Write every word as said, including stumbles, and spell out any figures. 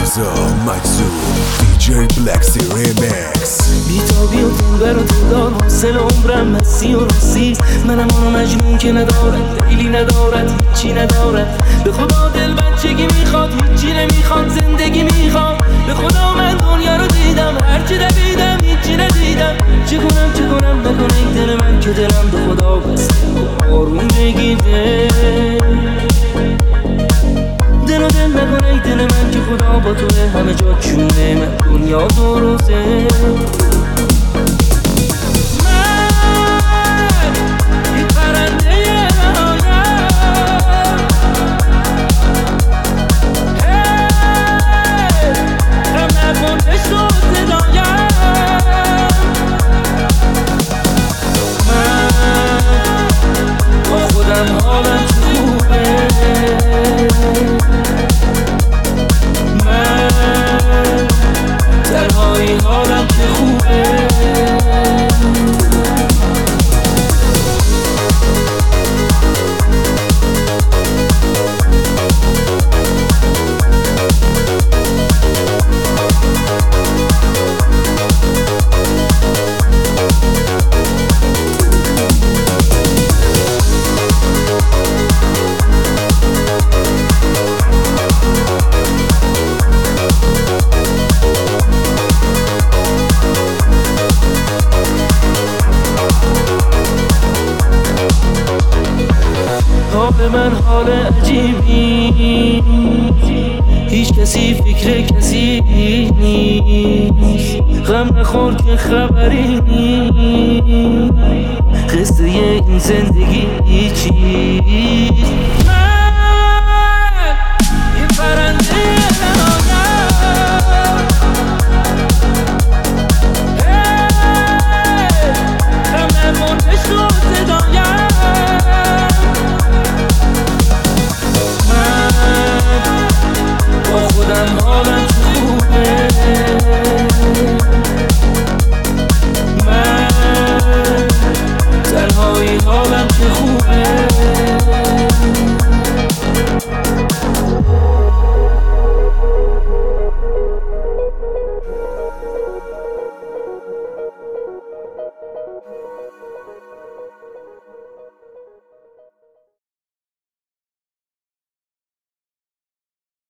مرزا مجزور دی جی بلک سی ریمکس. بیتابی و تنبر و تندار حاصل عمرم مسی و رسی. منم آنو مجنون که ندارد دیلی ندارد هیچی ندارد. به خدا دل بچگی میخواد هیچی نمیخواد زندگی میخواد. به خدا من دنیا رو دیدم هرچی دویدم هیچی ندیدم. چه کنم چه کنم نکنه این دل من که دلم به خدا بسته آروم بگیده. دل و دل نکنه ای دل من که خدا با توه همه جا چونه من دنیا دو روزه. حال من حال عجیبی هیچ کسی فکر کسی نیست. غم نخور که خبری نیست قصه این زندگی چیست.